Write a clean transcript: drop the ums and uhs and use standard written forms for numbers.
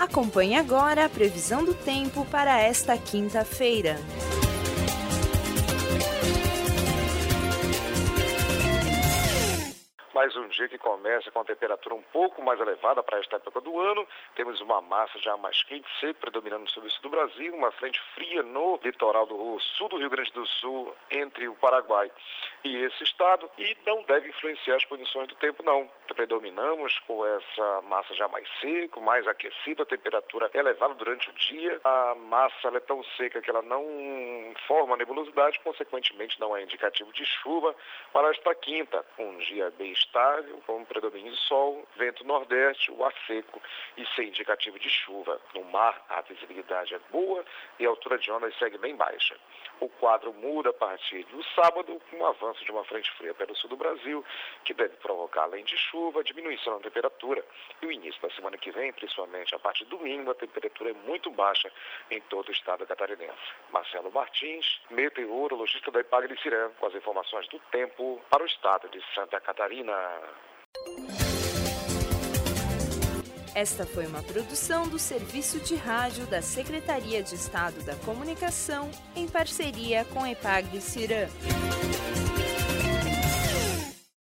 Acompanhe agora a previsão do tempo para esta quinta-feira. Mais um dia que começa com a temperatura um pouco mais elevada para esta época do ano. Temos uma massa já mais quente, seca, predominando sobre o sul do Brasil, uma frente fria no litoral do sul do Rio Grande do Sul, entre o Paraguai e esse estado, e não deve influenciar as condições do tempo, não. Predominamos com essa massa já mais seca, mais aquecida, a temperatura elevada durante o dia. A massa é tão seca que ela não forma nebulosidade, consequentemente não é indicativo de chuva para esta quinta. Um dia bem estável, com predomínio de sol, vento nordeste, o ar seco e sem indicativo de chuva. No mar, a visibilidade é boa e a altura de ondas segue bem baixa. O quadro muda a partir do sábado, com o avanço de uma frente fria pelo sul do Brasil, que deve provocar, além de chuva, diminuição na temperatura. E o início da semana que vem, principalmente a partir do domingo, a temperatura é muito baixa em todo o estado catarinense. Marcelo Martins, meteorologista da Epagre-Cirã, com as informações do tempo para o estado de Santa Catarina. Esta foi uma produção do Serviço de Rádio da Secretaria de Estado da Comunicação, em parceria com Epagre-Cirã.